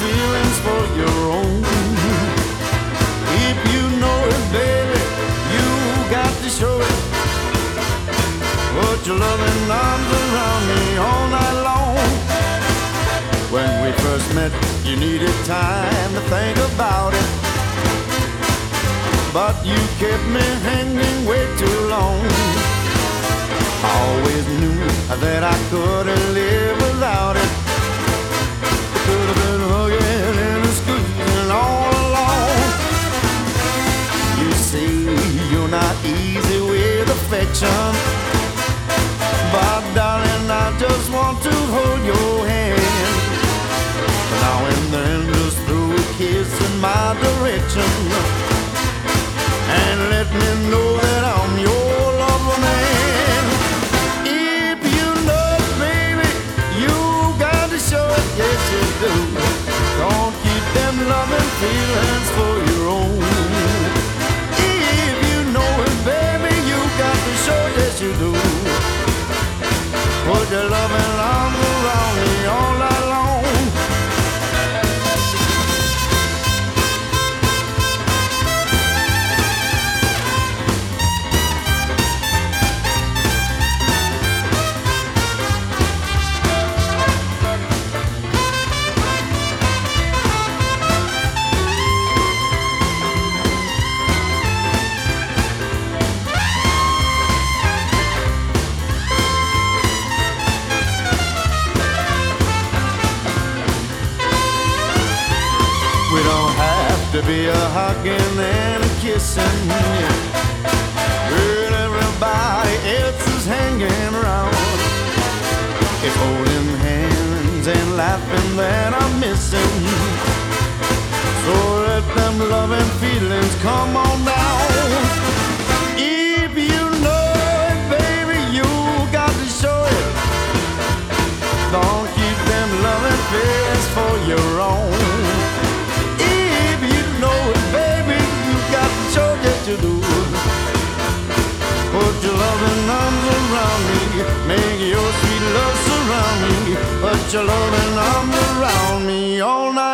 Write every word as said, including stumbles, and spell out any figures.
feelings for your own. If you know it, baby, you got to show it. Put your loving arms around me all night long. When we first met, you needed time to think about it, but you kept me hanging way too long. I always knew that I couldn't live without it. It could have been hugging and squeezing all along. You say you're not easy with affection, but darling, I just want to hold your hand. Now and then just throw a kiss in my direction and let me know that I'm your lover man. If you know it, baby, you got to show it, yes you do. Don't keep them loving feelings for your own. If you know it, baby, you got to show it, yes you do. Put your loving arms around me all night long. We don't have to be a hugging and a kissing when everybody else is hanging around. It's holding hands and laughing that I'm missing. So let them loving feelings come on down. If you know it, baby, you got to show it. Don't keep them loving feelings for your own. To do. Put your loving arms around me, make your sweet love surround me. Put your loving arms around me all night.